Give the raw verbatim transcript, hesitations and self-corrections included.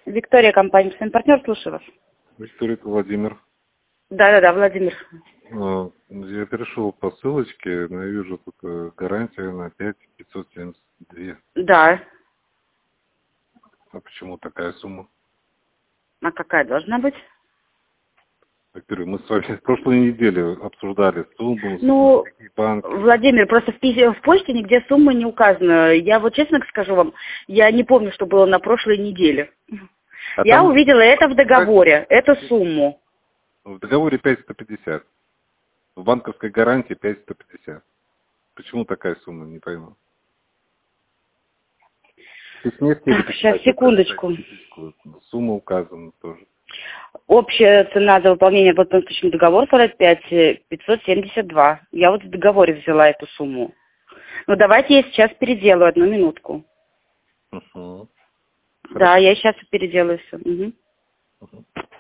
Виктория, компания «Сын партнер», слушаю вас. Виктория, это Владимир. Да-да-да, Владимир. А, Я перешел по ссылочке, но я вижу тут э, гарантия на пять тысяч пятьсот семьдесят два. Да. А почему такая сумма? А какая должна быть? Виктория, мы с вами в прошлой неделе обсуждали сумму, Ну, какие банки. Владимир, просто в, писе- в почте нигде сумма не указана. Я вот честно скажу вам, я не помню, что было на прошлой неделе. А Я там увидела это в договоре, эту сумму. в договоре пять тысяч сто пятьдесят. В банковской гарантии пять тысяч сто пятьдесят. Почему такая сумма, не пойму. В письме в Так, сейчас, теле секундочку. сумма указана тоже. Общая цена за выполнение платежного договора составляет пять тысяч пятьсот семьдесят два. Я вот в договоре взяла эту сумму. Ну, давайте я сейчас переделаю, одну минутку. Угу. Да, я сейчас переделаю все. Угу. Угу.